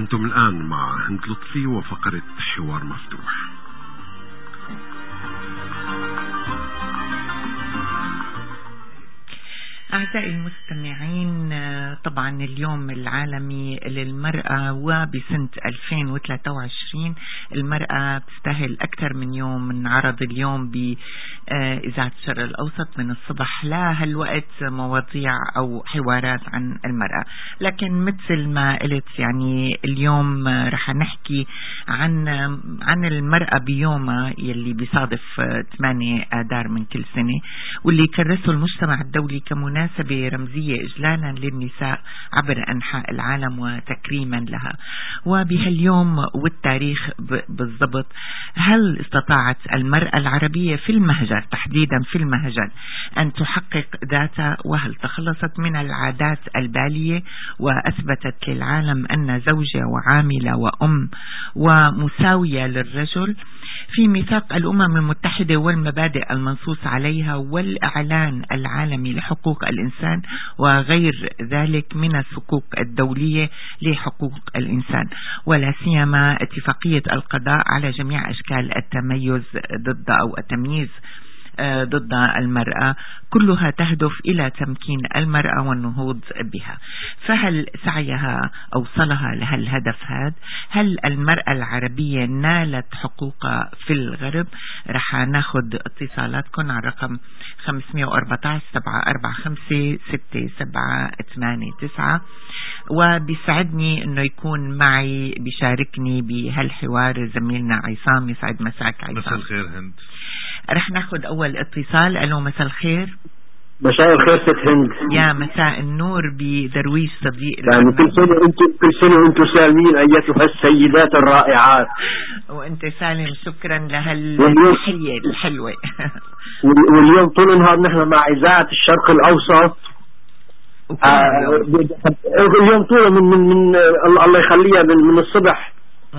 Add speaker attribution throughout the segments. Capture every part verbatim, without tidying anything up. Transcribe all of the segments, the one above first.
Speaker 1: أنتم الآن مع هند لطفي وفقرة حوار مفتوح.
Speaker 2: أعزائي المستمعين، طبعا اليوم العالمي للمرأة، وبسنة ألفين وثلاثة وعشرين المرأة تستاهل أكثر من يوم من عرض اليوم بإذاعة الشرق الأوسط من الصبح لهالوقت مواضيع أو حوارات عن المرأة. لكن مثل ما قلت يعني اليوم رح نحكي عن عن المرأة بيومها يلي بيصادف ثمانية آذار من كل سنة، واللي كرسه المجتمع الدولي كمناسبة مناسبة رمزية إجلالا للنساء عبر أنحاء العالم وتكريما لها. وبهاليوم والتاريخ بالضبط، هل استطاعت المرأة العربية في المهجر تحديدا في المهجر أن تحقق ذاتها، وهل تخلصت من العادات البالية وأثبتت للعالم أن زوجة وعاملة وأم ومساوية للرجل في ميثاق الأمم المتحدة والمبادئ المنصوص عليها والإعلان العالمي لحقوق الإنسان وغير ذلك من الحقوق الدولية لحقوق الإنسان، ولا سيما اتفاقية القضاء على جميع أشكال التميز ضد أو التمييز ضد المرأة، كلها تهدف إلى تمكين المرأة والنهوض بها. فهل سعيها أوصلها لهالهدف هذا؟ هل المرأة العربية نالت حقوقها في الغرب؟ رح ناخد اتصالاتكم على رقم خمسة أربعة عشر سبعة أربعة خمسة ستة سبعة ثمانية تسعة، وبيسعدني انه يكون معي بيشاركني بهالحوار زميلنا عصام. يسعد مساك عصام.
Speaker 3: مساء الخير هند.
Speaker 2: رح ناخد اول اتصال. الو مساء الخير.
Speaker 4: مساء الخير ست هند.
Speaker 2: يا مساء النور بدرويش صديق.
Speaker 4: يعني كل سنة انتم كل سنة وانتم سالمين ايتها السيدات الرائعات.
Speaker 2: وانت سالم، شكرا لهالتحية الحلوة.
Speaker 4: واليوم طول النهار نحن مع اذاعة الشرق الاوسط. آه اليوم طول من من, من الله يخليها من, من الصبح.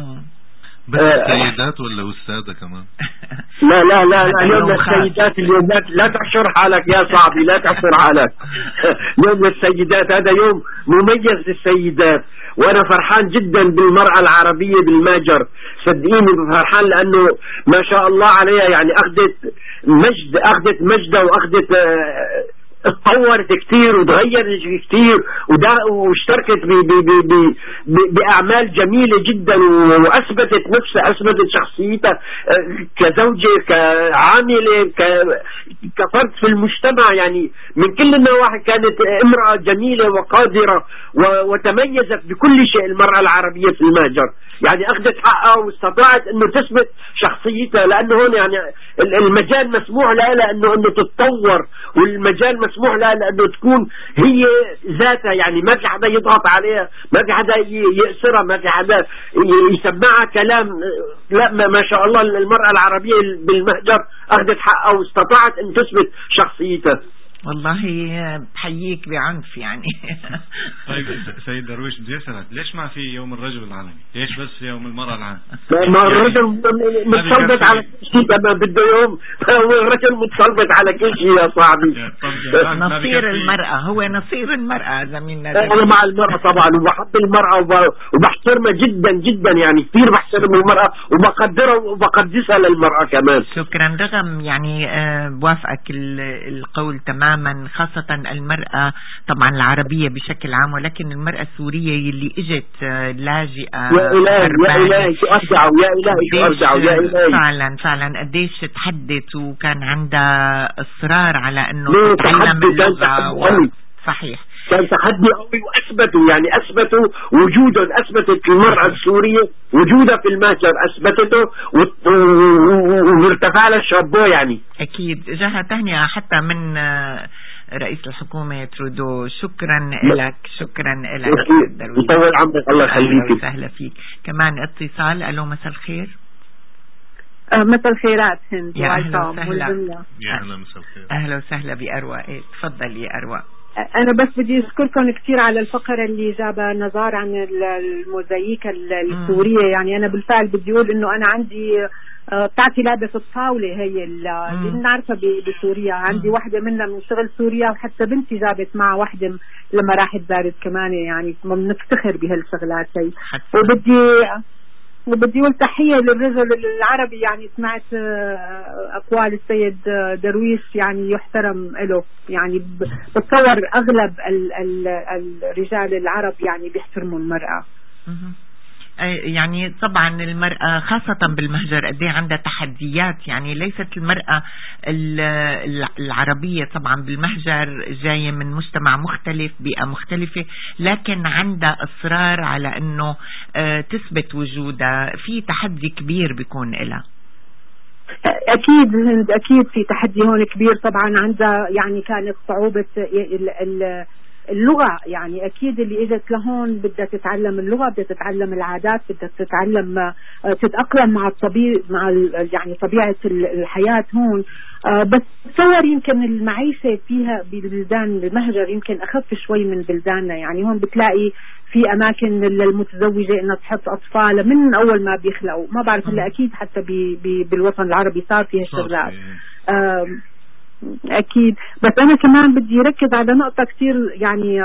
Speaker 3: بس السيدات ولا والسادة كمان؟
Speaker 4: لا لا لا لا اليوم للسيدات. اليوم لا تحشر حالك يا صاحبي، لا تحشر حالك. اليوم للسيدات، هذا يوم مميز للسيدات، وانا فرحان جدا بالمرأة العربية بالماجر. صدقيني فرحان لانه ما شاء الله عليها، يعني اخذت مجد اخذت مجدة واخذت اتطورت كتير وتغيرت كتير واشتركت بأعمال جميلة جدا، وأثبتت نفسها، أثبتت شخصيتها كزوجة كعاملة كفرد في المجتمع. يعني من كل النواحي كانت امرأة جميلة وقادرة وتميزت بكل شيء المرأة العربية في المهجر. يعني أخذت حقها واستطاعت أنه تثبت شخصيتها، لأنه هون يعني المجال مسموح لها لأنه أنه تتطور، والمجال مسموح لها لأنه تكون هي ذاتها. يعني ما في حدا يضغط عليها، ما في حدا يأسرها، ما في حدا يسمعها كلام. لا ما شاء الله المرأة العربية بالمهجر أخذت حقها واستطاعت أن تثبت شخصيتها.
Speaker 2: والله بحييك بعنف يعني.
Speaker 3: طيب سيد درويش بدي اسالك، ليش ما في يوم الرجل العالمي؟ ليش بس يوم المرأة العالمي؟
Speaker 4: ما الرجل متسلط على كل شيء، ما بده يوم. هو الرجل متسلط على كل شيء يا صاحبي.
Speaker 2: نصير المرأة هو نصير المرأة زميلنا.
Speaker 4: انا مع المرأة طبعا، وبحب المرأة وبحترمها جدا جدا، يعني كثير بحترم المرأة وبقدرها وبقدسها للمرأة كمان.
Speaker 2: شكرا. رغم يعني آه بوافقك القول تماما، خاصة المرأة طبعا العربية بشكل عام، ولكن المرأة السورية اللي اجت لاجئة.
Speaker 4: يا إلهي يا إلهي شو أرجعوا، يا إلهي شو أرجعوا، يا إلهي.
Speaker 2: فعلا فعلا قديش تحدت وكان عندها إصرار على أنه تتعلم اللغة و... صحيح
Speaker 4: كان تحدي قوي، واثبتوا يعني اثبتوا وجودهم، اثبتت المرأة السورية وجودها في المهجر، اثبتته وارتفع لها الشابو. يعني
Speaker 2: اكيد جاها تهنئة حتى من رئيس الحكومة ترودو. شكرا لك، شكرا لك.
Speaker 4: يطول عمرك، الله يخليك.
Speaker 2: وسهلا فيك. كمان اتصال. الو مساء الخير.
Speaker 5: أه مساء الخيرات هند.
Speaker 2: يا اهلا وسهلا.
Speaker 3: يا اهلا مساء الخير.
Speaker 2: اهلا وسهلا بأروى. ايه تفضل يا أروى.
Speaker 5: أنا بس بدي أشكركم كثير على الفقرة اللي جابها نزار عن الموزاييكا السورية. يعني أنا بالفعل بدي أقول إنه أنا عندي بتاعتي لعبة الطاولة هي اللي بنعرفها بسوريا، عندي واحدة منها من شغل سوريا، وحتى بنتي جابت معها واحدة لما راحت زارت كمان. يعني بنفتخر بهالشغلات هي. وبدي وبدي أقول تحية للرجل العربي. يعني سمعت أقوال السيد درويش يعني يحترم له. يعني بتصور أغلب ال ال الرجال العرب يعني بيحترموا المرأة.
Speaker 2: يعني طبعا المرأة خاصة بالمهجر قد ايه عندها تحديات. يعني ليست المرأة العربية طبعا بالمهجر جاية من مجتمع مختلف، بيئة مختلفة، لكن عندها إصرار على انه تثبت وجودها. في تحدي كبير بيكون لها.
Speaker 5: أكيد أكيد في تحدي هون كبير طبعا. عندها يعني كانت صعوبة ال ال اللغة. يعني أكيد اللي إجت لهون بدها تتعلم اللغة، بدها تتعلم العادات، بدها تتعلم تتأقلم مع الطبيعة، مع يعني طبيعة الحياة هون. بس تصور يمكن المعيشة فيها ببلدان المهجر يمكن أخف شوي من بلداننا. يعني هون بتلاقي في أماكن للمتزوجة إنها تحط أطفال من أول ما بيخلقوا. ما بعرف هلا أكيد حتى بي بي بالوطن العربي صار فيها الشغلات أكيد. بس أنا كمان بدي ركز على نقطة كتير يعني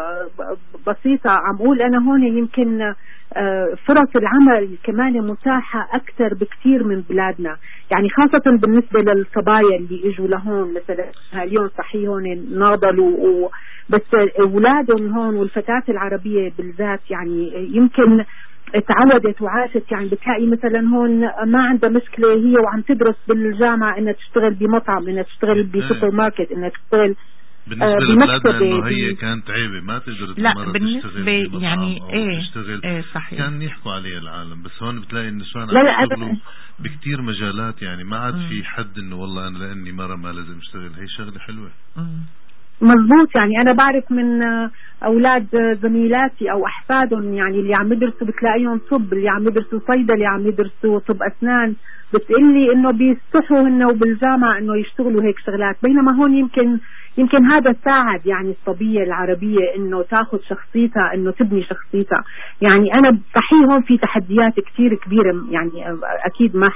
Speaker 5: بسيطة. عم أقول أنا هون يمكن فرص العمل كمان متاحة أكثر بكتير من بلادنا. يعني خاصة بالنسبة للصبايا اللي إجوا لهون مثلا اليوم صحيح هون ناضلوا، بس أولادهم هون والفتاة العربية بالذات يعني يمكن تعودت وعاشت. يعني بتلاقي مثلا هون ما عندها مشكلة هي وعم تدرس بالجامعة انها تشتغل بمطعم، انها تشتغل بسوبر ماركت، انها تشتغل
Speaker 6: بالنسبة آه لبلادنا انه هي كانت عيبة ما تقدر
Speaker 2: المرأة تشتغل
Speaker 6: يعني
Speaker 2: ايه,
Speaker 6: تشتغل
Speaker 2: ايه صحيح.
Speaker 6: كان يحكوا عليها العالم. بس هون بتلاقي النسوان عم يشتغلوا بكتير مجالات. يعني ما عاد في حد انه والله انا لاني مرة ما لازم اشتغل. هي شغلة حلوة. مم.
Speaker 5: مظبوط. يعني أنا بعرف من أولاد زميلاتي أو أحفادهم يعني اللي عم يدرسوا بتلاقيهم طب، اللي عم يدرسوا صيدلة، اللي عم يدرسوا طب أسنان، بتقلي إنه بيستحوا إنه بالجامعة إنه يشتغلوا هيك شغلات. بينما هون يمكن يمكن هذا ساعد يعني الصبية العربية إنه تاخذ شخصيتها، إنه تبني شخصيتها. يعني أنا صحيح هون في تحديات كتير كبيرة يعني أكيد ما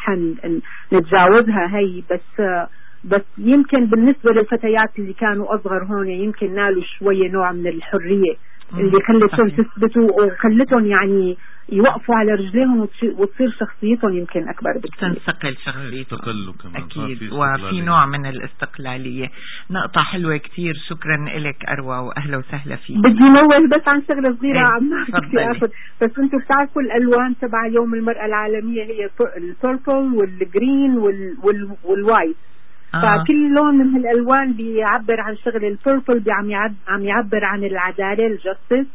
Speaker 5: حنتجاوزها هي. بس بس يمكن بالنسبة للفتيات اللي كانوا أصغر هون يمكن نالوا شوية نوع من الحرية اللي خلتهم تثبتوا وخلتهم يعني يوقفوا على رجليهم وتصير شخصيتهم يمكن أكبر بكثير،
Speaker 2: تنسقل شخصيتهم أكيد،
Speaker 6: وفي
Speaker 2: نوع من الاستقلالية. نقطة حلوة كتير. شكرا لك أروى وأهلا وسهلا فيك.
Speaker 5: بدي نوه بس عن شغلة صغيرة
Speaker 2: ايه
Speaker 5: عم أخذ. بس أنتوا بتعرفوا الألوان تبع يوم المرأة العالمية هي البيربل والجرين والوايت. آه. فكل لون من هالألوان بيعبر عن شغل. البيربل عم عم يعبر عن العدالة الجستس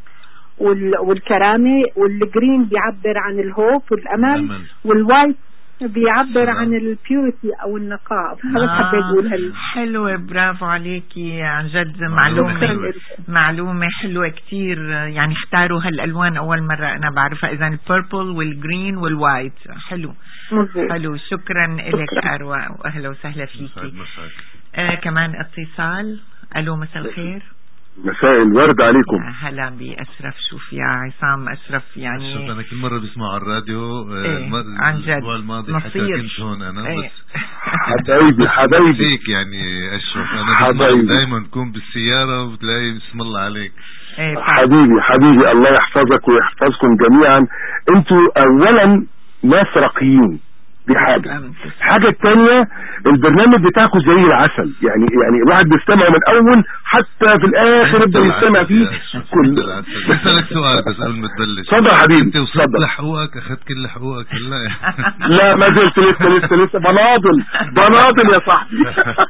Speaker 5: والكرامة، والجرين بيعبر عن الهوب والأمل، والوايت بيعبر عن البيوريتي أو النقاء. فهذا آه. حبيت أقول هال
Speaker 2: حلوة. برافو عليكي عن جد. معلومة حلوة. معلومة حلوة كتير. يعني اختاروا هالألوان أول مرة أنا بعرفها. إذن البيربل والجرين والوايت. حلو
Speaker 5: مزيد.
Speaker 2: حلو. شكرا لك أروى وأهلا وسهلا فيكي. آه كمان اتصال. ألو مساء الخير.
Speaker 1: مساء الورد عليكم.
Speaker 2: هلا بأشرف. شوف يا عصام أشرف يعني
Speaker 6: شوف أنا كل مرة بسمع على الراديو
Speaker 2: ايه عن جد
Speaker 6: الأسبوع الماضي حتى كنت هون أنا ايه. بس
Speaker 1: حبايبي حبايبي
Speaker 6: فيك يعني أشرف أنا بسمع دايما تكون بالسيارة وبتلاقي بسم الله عليك.
Speaker 2: ايه
Speaker 1: حبيبي حبيبي الله يحفظك ويحفظكم جميعا. انتوا أولا ناس راقيين، دي حاجة. حاجة التانية البرنامج بتاعكم زي العسل. يعني يعني الواحد بيستمع من اول حتى في الاخر يبدأ يستمع فيه كل.
Speaker 6: بسألك سؤال بس قبل ما تبلش.
Speaker 1: تفضل حبيبي.
Speaker 6: انت وصلت لحقوقك؟ اخذت كل حقوقك؟ لا
Speaker 1: لا ما زلت لسه لسه لسه بناضل بناضل يا صاحبي.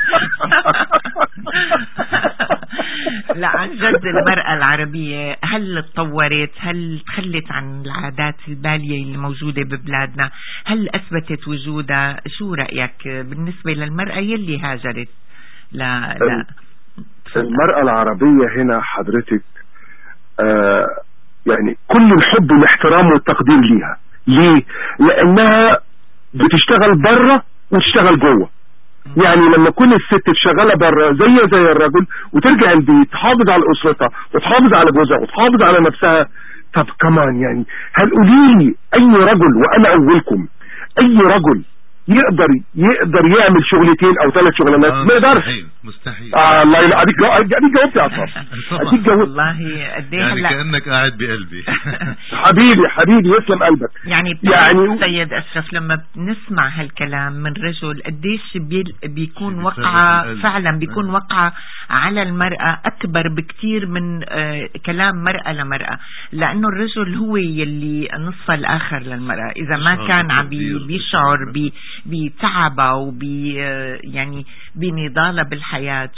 Speaker 2: لا عن جد المرأة العربية هل تطورت؟ هل تخلت عن العادات البالية اللي موجودة ببلادنا؟ هل أثبتت وجودها؟ شو رأيك بالنسبة للمرأة يلي هاجرت؟ لا لا
Speaker 1: المرأة العربية هنا حضرتك آه يعني كل الحب والاحترام والتقدير ليها. ليه؟ لأنها بتشتغل برة وتشتغل جوه. يعني لما كل الست شغالة بره زي زي الرجل وترجع البيت تحافظ على اسرتها وتحافظ على جوزها وتحافظ على نفسها. طب كمان يعني هل قوليلي اي رجل وانا اولكم اي رجل يقدر يقدر يعمل شغلتين او ثلاث شغلانات؟
Speaker 6: آه
Speaker 1: ما يقدرش.
Speaker 6: مستحيل مستحيل.
Speaker 1: اه الله يلا اديك اديك جاوبت يا عصام. اديك جاوبت
Speaker 2: والله قد ايه
Speaker 6: يعني
Speaker 2: هلا
Speaker 6: كانك قاعد بقلبي.
Speaker 1: حبيبي حبيبي يسلم قلبك.
Speaker 2: يعني يعني سيد اشرف لما بنسمع هالكلام من رجل قديش بي بيكون وقعه فعلا بيكون وقعه على المرأة اكبر بكتير من آه كلام مرأة لمرأة، لانه الرجل هو يلي نصف الاخر للمرأة. اذا ما كان عم بيشعر بتعبه وبي يعني بنضالة بالحياة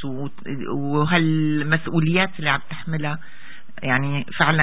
Speaker 2: وهالمسؤوليات اللي عم تحملها، يعني فعلا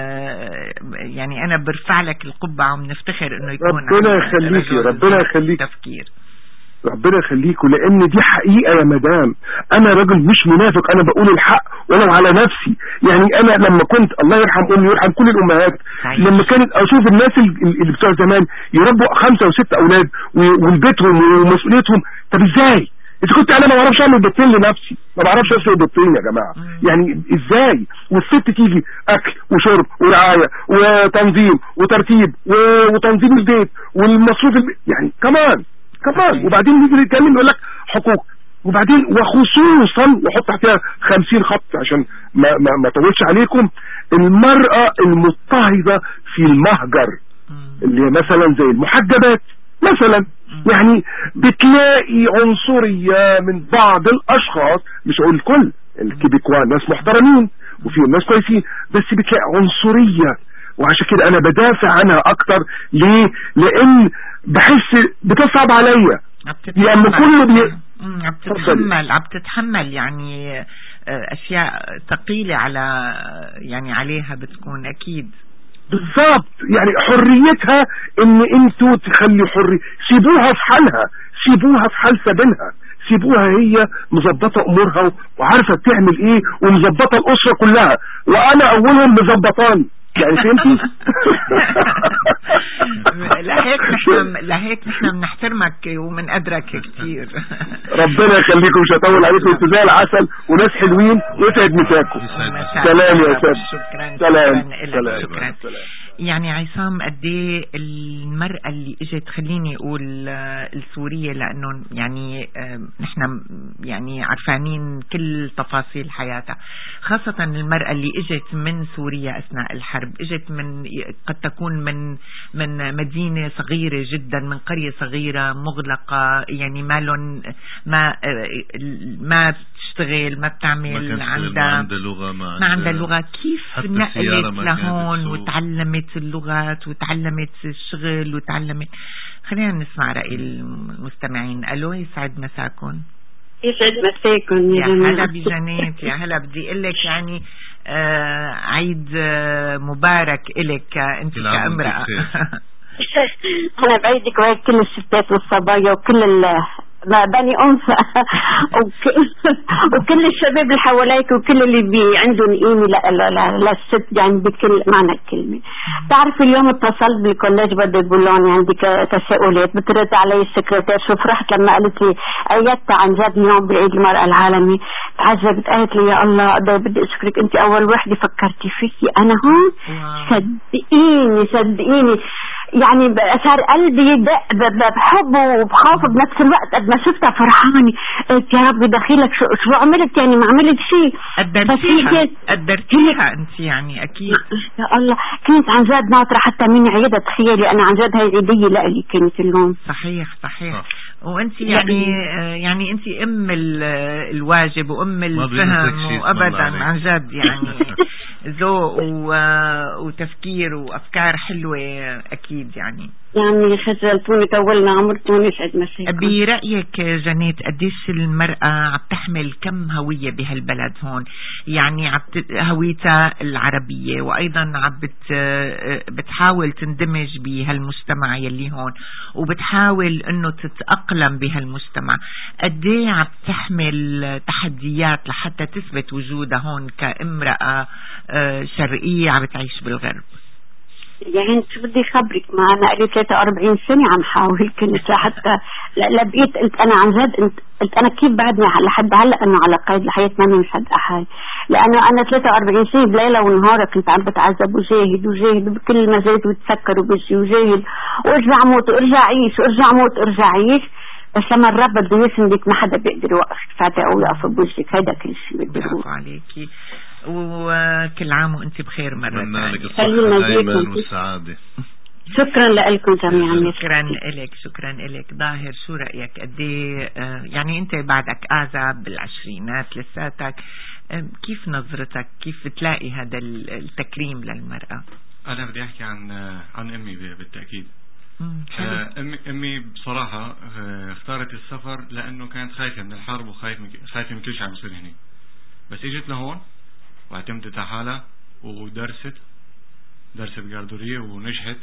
Speaker 2: يعني انا برفع لك القبعة وبنفتخر انه يكون
Speaker 1: ربنا يخليكي ربنا يخليك
Speaker 2: تفكير.
Speaker 1: ربنا يخليكم، لان دي حقيقة يا مدام. انا راجل مش منافق، انا بقول الحق ولو على نفسي. يعني انا لما كنت الله يرحم امي ويرحم كل الامهات لما كانت اشوف الناس اللي بتوع زمان يربوا خمسة وستة اولاد والبيتهم ومسؤوليتهم، طب ازاي؟ اذا كنت انا ما بعرفش اعمل بيتين لنفسي، ما بعرفش اسوي بيتين يا جماعه، يعني ازاي؟ والست تيجي اكل وشرب ورعايه وتنظيم وترتيب وتنظيم البيت والمصروف البيت، يعني كمان كمان وبعدين نيجي نتكلم يقول لك حقوق، وبعدين وخصوصا وحط تحتها خمسين خط عشان ما ما, ما طولش عليكم، المرأة المضطهدة في المهجر اللي مثلا زي المحجبات مثلا، يعني بتلاقي عنصرية من بعض الاشخاص، مش اقول الكل، الكيبيكوان ناس محترمين وفيهم ناس كويسين، بس بتلاقي عنصرية، وعشان كده انا بدافع عنها اكتر. ليه؟ لان بحس بتصعب عليا، يعني كله بي...
Speaker 2: عم تتحمل عم تتحمل يعني اشياء ثقيلة على يعني عليها بتكون اكيد
Speaker 1: بالضبط. يعني حريتها ان انتوا تخلي حرية، سيبوها في حالها، سيبوها في حال سبيلها، سيبوها هي مظبطة امورها وعارفة بتعمل ايه ومظبطة الاسرة كلها، وانا اولهم مظبطاني، يعني فهمتي؟
Speaker 2: لهيك نحن لهيك نحن بنحترمك وبنقدرك كثير.
Speaker 1: ربنا يخليكم، مش هطول عليكم، انتوا زي العسل وناس حلوين ويسعد مساكم. سلام يا استاذ.
Speaker 2: شكرا
Speaker 1: سلام
Speaker 2: سلام شكرا. يعني عصام قد ايه المرأة اللي اجت، خليني اقول السورية، لانه يعني نحن يعني عارفانين كل تفاصيل حياتها، خاصة المرأة اللي اجت من سوريا اثناء الحرب، اجت من قد تكون من من مدينة صغيرة جدا، من قرية صغيرة مغلقة، يعني ما لون ما ما بتشتغل، ما بتعمل، عندها
Speaker 6: ما عندها لغة، ما
Speaker 2: عندها لغة، كيف نقلت لهون وتعلمت اللغات وتعلمت الشغل وتعلمت. خلينا نسمع رأي المستمعين. ألو، يسعد مساكم.
Speaker 7: يسعد مساكم
Speaker 2: يا هلا بجنات، يا هلا. بدي اقول لك يعني آه عيد آه مبارك إلك انت كامرأة.
Speaker 7: انا بعيدك وعيد كل الستات والصبايا وكل بني أنثى وكل الشباب اللي حواليك وكل اللي بي عندهم قيمة للست، يعني بكل معنى الكلمة. تعرف اليوم اتصلت بالكوليج بدي يقولون عندي تساؤلات، بترد علي السكرتير، شو فرحت لما قالت لي أيدت عن جد اليوم بعيد المرأة العالمي. تعجبت، قالت لي يا الله بدي أشكرك، أنت أول وحدة فكرتي فيكي أنا هون. صدقيني صدقيني يعني صار قلبي يدق بحب وبخاف بنفس الوقت. قد ما شفتها فرحانة، قلت يا رب دخيلك شو شو عملت، يعني ما عملت شيء.
Speaker 2: قدرتيها قدرتيها انت يعني اكيد.
Speaker 7: يا الله كنت عن جد ناطرة حتى من عيدة، تخيلي انا عن جد هاي عيدية لألي كانت اليوم.
Speaker 2: صحيح صحيح. وانت يعني يعني انت ام الواجب وام الفهم، وابدا عن جد يعني ذوق وتفكير وافكار حلوة اكيد. يعني
Speaker 7: يعني خجلتوني طولنا عمرتوني، يسعد مساكم.
Speaker 2: برأيك جنات قديش المرأة عم تحمل كم هوية بهالبلد هون؟ يعني عم هويتها العربية، وأيضا عم بتحاول تندمج بهالمجتمع يلي هون، وبتحاول إنه تتأقلم بهالمجتمع. قديه عم تحمل تحديات لحتى تثبت وجودها هون كامرأة شرقية عم تعيش بالغرب؟
Speaker 7: يعني شو بدي خبرك، ما انا لي ثلاثة وأربعين سنه عم حاول كنت لحتى لبقيت قلت انا عن جد قلت انا كيف بعدني لحد هلا انه على قيد الحياه ماني مصدقه حالي، لانه انا ثلاثة وأربعين سنه بليله ونهار كنت عم بتعذب وجاهد وجاهد بكل المجالات وتسكر وبجي وجاهد وارجع موت وارجع عيش وارجع موت وارجع عيش، بس لما الرب بده يسندك ما حدا بيقدر يوقفك فاتح او يقف بوجهك، هيدا كل شيء بدي اقول.
Speaker 2: برافو عليكي، وكل عام وانت بخير مرة ثانية.
Speaker 6: الصحة دائما والسعادة.
Speaker 7: شكرا لكم جميعا.
Speaker 2: شكرا لك شكرا لك. ظاهر شو رأيك؟ قد ايه يعني انت بعدك آذى بالعشرينات لساتك، كيف نظرتك، كيف تلاقي هذا التكريم للمرأة؟
Speaker 3: انا بدي احكي عن عن امي بالتأكيد. امي امي بصراحة اختارت السفر لانه كانت خايفة من الحرب وخايفة خايفة من كل شيء عم يصير هنا، بس اجت لهون واعتمدت على حالها ودرست درست بجاردورية ونجحت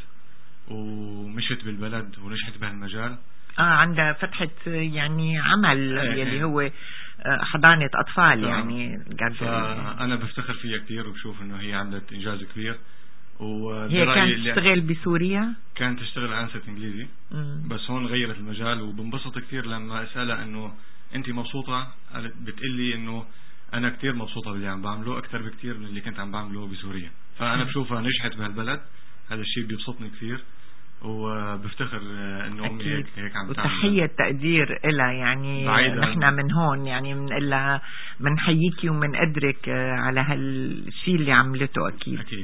Speaker 3: ومشت بالبلد ونجحت بهالمجال.
Speaker 2: اه عندها فتحت يعني عمل اه يلي هو حضانة أطفال يعني جاردورية.
Speaker 3: أنا بفتخر فيها كتير وبشوف إنه هي عملت إنجاز كبير.
Speaker 2: هي كانت تشتغل بسوريا؟ كانت
Speaker 3: تشتغل أنست إنجليزي
Speaker 2: مم.
Speaker 3: بس هون غيرت المجال، وبنبسط كتير لما أسألها إنه أنت مبسوطة، بتقلي إنه أنا كتير مبسوطة باللي عم بعمله أكتر بكتير من اللي كنت عم بعمله بسوريا. فأنا بشوفها نجحت بهالبلد، هذا الشيء بيبسطني كتير وبفتخر إنه أمي هيك هيك عم تعمل.
Speaker 2: وتحية تقدير إلها يعني نحن من هون يعني من إلا منحييكي ومنقدرك على هالشيء اللي عملته أكيد.
Speaker 3: أكيد.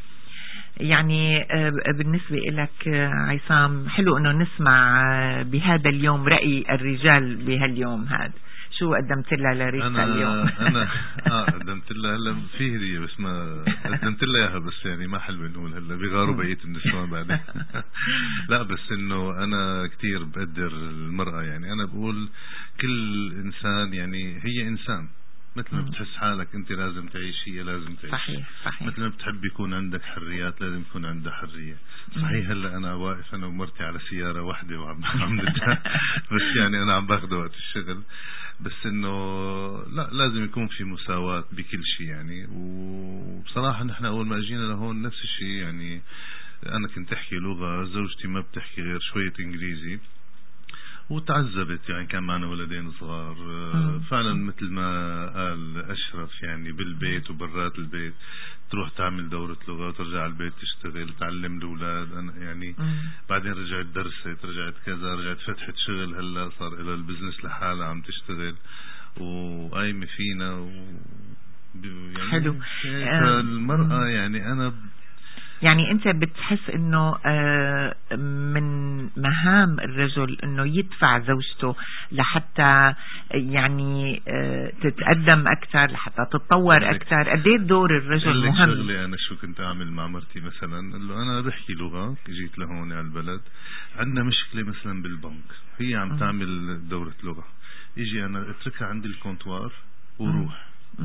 Speaker 2: يعني بالنسبة لك عصام، حلو انه نسمع بهذا اليوم رأي الرجال بهاليوم هذا، شو قدمت لها لريتا
Speaker 6: أنا
Speaker 2: اليوم؟
Speaker 6: انا اه قدمت لها هلا في هدية بس ما قدمت لها اياها، بس يعني ما حلو نقول هلا بيغاروا بقية النسوان بعدين. لا بس انه انا كتير بقدر المرأة، يعني انا بقول كل انسان يعني هي انسان مثل ما بتحس حالك انت لازم تعيش هي لازم تعيش.
Speaker 2: صحيح صحيح.
Speaker 6: مثل ما بتحب يكون عندك حريات لازم يكون عندها حرية. صحيح هلا انا واقف انا ومرتي على سيارة واحدة وعم بس يعني انا عم باخذ وقت الشغل، بس انه لا لازم يكون في مساواة بكل شيء يعني. وبصراحة نحن اول ما اجينا لهون نفس الشيء، يعني انا كنت احكي لغة، زوجتي ما بتحكي غير شوية انجليزي وتعذبت، يعني كان معنا ولدين صغار. فعلا مثل ما قال أشرف يعني بالبيت وبرات البيت تروح تعمل دورة لغة وترجع على البيت تشتغل تعلم الأولاد. أنا يعني مم. بعدين رجعت درست رجعت كذا رجعت فتحت شغل، هلا صار إلى البزنس لحالها عم تشتغل وقايمة فينا و يعني
Speaker 2: حلو.
Speaker 6: المرأة يعني أنا
Speaker 2: يعني انت بتحس انه من مهام الرجل انه يدفع زوجته لحتى يعني تتقدم اكثر لحتى تتطور اكثر؟ قد ايه دور الرجل مهم؟
Speaker 6: شغلي انا شو كنت اعمل مع مرتي مثلا، انه انا بحكي لغة، جيت لهون على البلد عندنا مشكلة مثلا بالبنك، هي عم تعمل دورة لغة، يجي انا اتركها عندي الكونتوار وروح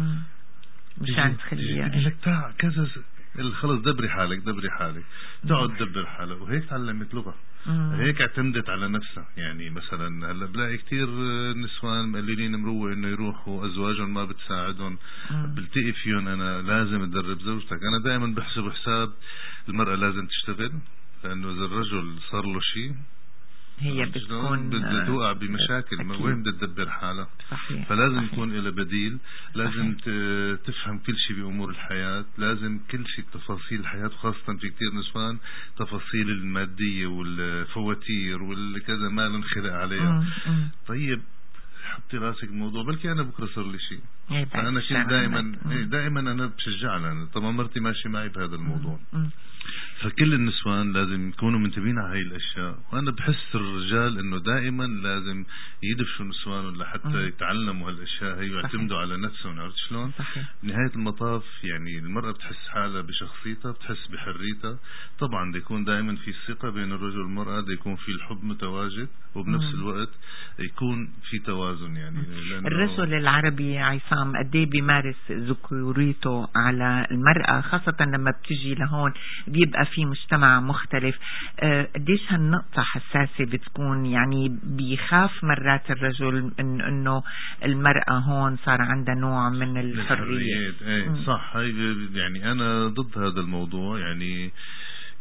Speaker 2: مشان تخليها
Speaker 6: بدي لك تاع كذا خلص دبري حالك دبري حالك تقعد تدبر حالك. وهيك تعلمت لغة، هيك اعتمدت على نفسها. يعني مثلا هلا بلاقي كتير نسوان مقللين مروة انه يروحوا ازواجهم ما بتساعدهم، بلتقي فيهم انا لازم ادرب زوجتك. انا دائما بحسب حساب المرأة لازم تشتغل، لانه اذا الرجل صار له شيء
Speaker 2: هي بتكون
Speaker 6: بدها توقع بمشاكل، وين بدها تدبر حالها.
Speaker 2: صحيح.
Speaker 6: فلازم
Speaker 2: صحيح.
Speaker 6: يكون لها بديل، لازم تفهم كل شيء بأمور الحياة، لازم كل شيء تفاصيل الحياة، وخاصة في كتير نسوان تفاصيل المادية والفواتير والكذا ما ننخلق عليها.
Speaker 2: مم.
Speaker 6: طيب حطي راسك الموضوع، بلكي أنا بكرة صار لي شيء. فأنا كنت دائما دائما أنا بشجعها، أنا طبعا مرتي ماشي معي بهذا الموضوع.
Speaker 2: مم.
Speaker 6: فكل النسوان لازم يكونوا منتبهين على هاي الاشياء. وانا بحس الرجال انه دائما لازم يدفشوا نسوانهم لحتى مم. يتعلموا هالاشياء هي ويعتمدوا على نفسهم. عرفت شلون؟ بنهاية المطاف يعني المرأة بتحس حالها بشخصيتها، بتحس بحريتها. طبعا بده يكون دائما في ثقة بين الرجل والمرأة، بده يكون في الحب متواجد، وبنفس مم. الوقت يكون في توازن. يعني
Speaker 2: الرجل العربي عصام قد ايه بيمارس ذكوريته على المرأة، خاصة لما بتجي لهون بيبقى في مجتمع مختلف. قديش هالنقطة حساسة بتكون، يعني بيخاف مرات الرجل إن انه المرأة هون صار عندها نوع من الحرية.
Speaker 6: ايه صح. هاي يعني انا ضد هذا الموضوع. يعني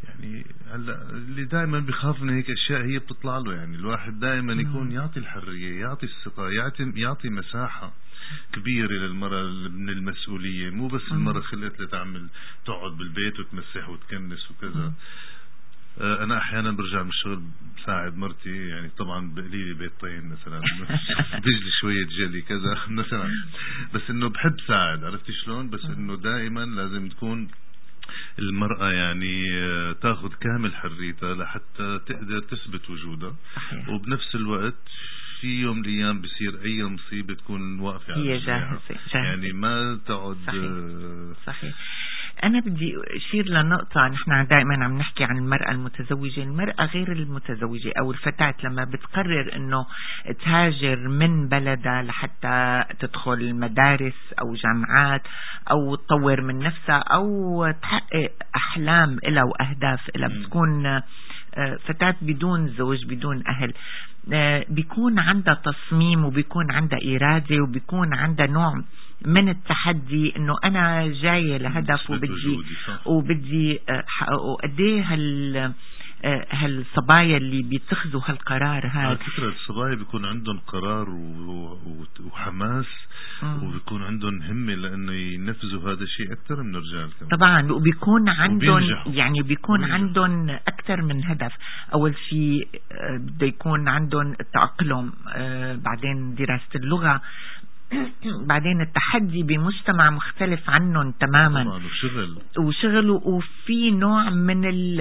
Speaker 6: يعني هلا اللي دائما بخاف من هيك اشياء هي بتطلع له. يعني الواحد دائما يكون يعطي الحرية، يعطي الثقة، يعطي يعطي مساحة كبيرة للمرأة من المسؤولية. مو بس المرأة خلقت لتعمل تقعد بالبيت وتمسح وتكنس وكذا. انا احيانا برجع من الشغل بساعد مرتي، يعني طبعا بقليلي بيضتين مثلا بجلي شوية جلي كذا مثلا، بس انه بحب ساعد، عرفتي شلون؟ بس انه دائما لازم تكون المرأة يعني تاخذ كامل حريتها لحتى تقدر تثبت وجودها. صحيح. وبنفس الوقت في يوم من الايام بصير اي مصيبة تكون واقفة على
Speaker 2: جاهزة،
Speaker 6: يعني ما تقعد.
Speaker 2: صحيح. صحيح. أنا بدي أشير لنقطة، نحن دائما عم نحكي عن المرأة المتزوجة. المرأة غير المتزوجة أو الفتاة لما بتقرر أنه تهاجر من بلدها لحتى تدخل مدارس أو جامعات أو تطور من نفسها أو تحقق أحلام إلها وأهداف إلها، بتكون فتاة بدون زوج بدون أهل، بيكون عندها تصميم وبيكون عندها إرادة وبيكون عندها نوع من التحدي انه انا جاية لهدف وبدي وبدي احققه. قد ايه هال هالصبايا اللي بيتخذوا هالقرار هذا؟
Speaker 6: على فكرة الصبايا بيكون عندهم قرار وحماس وبيكون عندهم همة لانه ينفذوا هذا الشيء اكثر من الرجال كمان.
Speaker 2: طبعا، وبيكون عندهم يعني بيكون عندهم اكثر من هدف. اول شيء بده يكون عندهم التأقلم، بعدين دراسة اللغة، بعدين التحدي بمجتمع مختلف عنهم تماما،
Speaker 6: وشغل
Speaker 2: وشغل وفي نوع من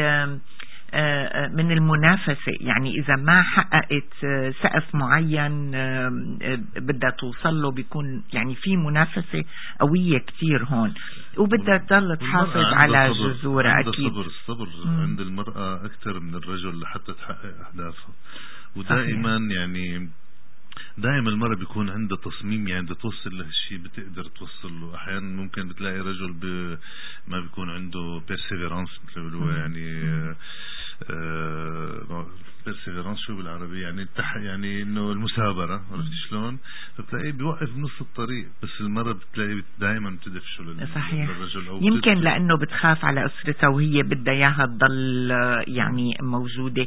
Speaker 2: من المنافسة. يعني إذا ما حققت سقف معين بدها توصل له، بيكون يعني في منافسة قوية كتير هون، وبدها تضل تحافظ على جذورها. أكيد
Speaker 6: الصبر الصبر عند المرأة أكثر من الرجل لحتى تحقق أهدافها. ودائما يعني دائما المرأة بيكون عندها تصميم، يعني بدها توصل لهالشيء بتقدر توصل له. احيانا ممكن بتلاقي رجل ب... ما بيكون عنده بيرسيفيرانس مثل ما بيقولوا، يعني بيرسيفيرانس شو بالعربي؟ يعني التح... يعني انه المثابرة، عرفت شلون؟ فبتلاقيه بيوقف بنص الطريق. بس المرأة بتلاقي دائما بتدفشه لل...
Speaker 2: صحيح.
Speaker 6: للرجل، أو
Speaker 2: يمكن
Speaker 6: بتدفشه.
Speaker 2: لانه بتخاف على اسرتها وهي بدها اياها تضل يعني موجودة.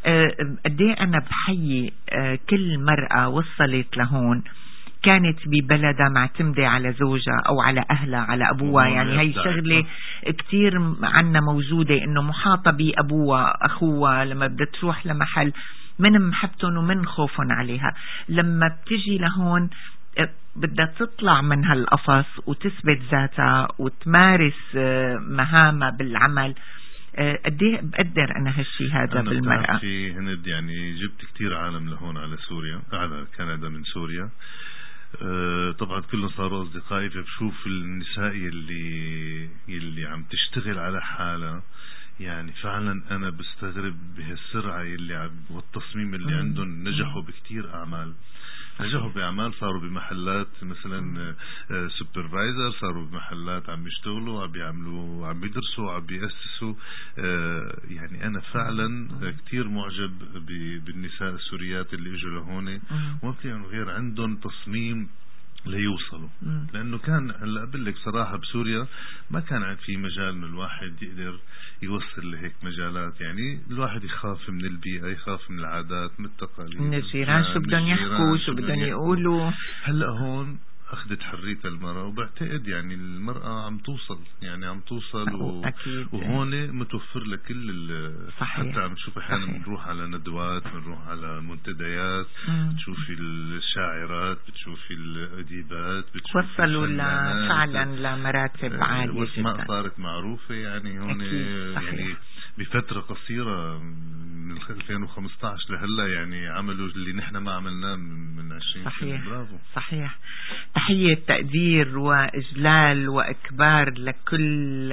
Speaker 2: قد ايه انا بحيي كل مرأة وصلت لهون كانت ببلدها معتمدة على زوجها أو على أهلها، على أبوها. يعني هاي شغلة كتير عنا موجودة، إنه محاطة بأبوها أخوها. لما بدها تروح لمحل من محبتهم ومن خوفهم عليها، لما بتجي لهون بدها تطلع من هالقفص وتثبت ذاتها وتمارس مهامها بالعمل. قد ايه بقدر انا هالشيء هذا
Speaker 6: أنا
Speaker 2: بالمرأة.
Speaker 6: في هند يعني جبت كتير عالم لهون على سوريا، على كندا من سوريا. أه طبعا كلهم صاروا اصدقائي، فبشوف النساء اللي اللي عم تشتغل على حالها. يعني فعلا انا بستغرب بهالسرعة اللي والتصميم اللي عندهم. نجحوا بكتير اعمال، نجحوا بأعمال، صاروا بمحلات مثلا سوبرفايزر، صاروا بمحلات عم يشتغلوا، عم بيعملوا، عم بيدرسوا، عم بيأسسوا. يعني أنا فعلا كتير معجب بالنساء السوريات اللي اجوا لهون، وما بتلاقيهم غير عندهم تصميم ليوصلوا. لأنه كان هلا أقول لك صراحة بسوريا ما كان في مجال إنه الواحد يقدر يوصل لهيك مجالات. يعني الواحد يخاف من البيئة، يخاف من العادات، من التقاليد،
Speaker 2: من الجيران شو بدهم يحكوا، شو بدهم يقولوا.
Speaker 6: هلا هون أخذت حرية المرأة، وبعتقد يعني المرأة عم توصل، يعني عم توصل و... وهون متوفر لك كل حتى عم تشوف أحيانا بنروح على ندوات، بنروح على منتديات، بتشوفي الشاعرات، بتشوفي الأديبات،
Speaker 2: وصلوا فعلا لمراتب عالية
Speaker 6: واسماء صارت معروفة. يعني هون يعني بفترة قصيرة من ألفين وخمسة عشر لهلا يعني عملوا اللي نحن ما عملناه من عشرين سنة. برافو.
Speaker 2: صحيح. تحية تقدير وإجلال وإكبار لكل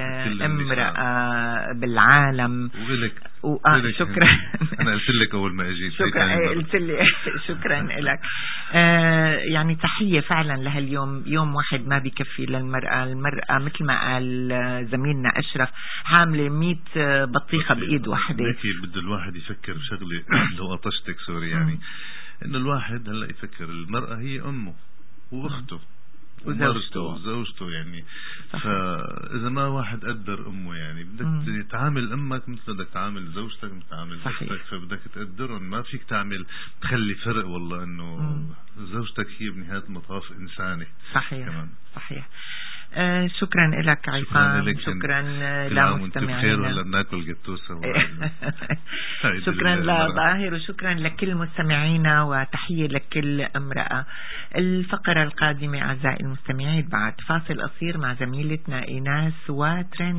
Speaker 2: امرأة بالعالم.
Speaker 6: وغلك
Speaker 2: و... آه شكرا.
Speaker 6: أنا قلت لك أول ما أجيت.
Speaker 2: شكرا قلت لي شكرا لك. آه يعني تحية فعلا لهاليوم، يوم واحد ما بيكفي للمرأة. المرأة مثل ما قال زميلنا أشرف حاملة مئة بطيخة بإيد واحدة.
Speaker 6: بده الواحد يفكر بشغلة لو قطشتك سوري، يعني إنه الواحد هلا يفكر المرأة هي أمه وأخته، وزوجته وزوجته يعني. فاذا ما واحد قدر امه يعني بدك تعامل امك مثل بدك تعامل زوجتك مثل تعامل اختك، فبدك تقدرهم. ما فيك تعمل تخلي فرق والله انه مم. زوجتك هي بنهاية المطاف انسانة.
Speaker 2: صحيح كمان. صحيح. آه شكرا لك عصام، شكرا لمستمعينا.
Speaker 6: بخير ولا بناكل جاتوه سوا.
Speaker 2: شكرا لظاهر وشكرا لكل مستمعينا وتحية لكل امرأة. الفقرة القادمة أعزائي المستمعين بعد فاصل قصير مع زميلتنا إيناس وترين.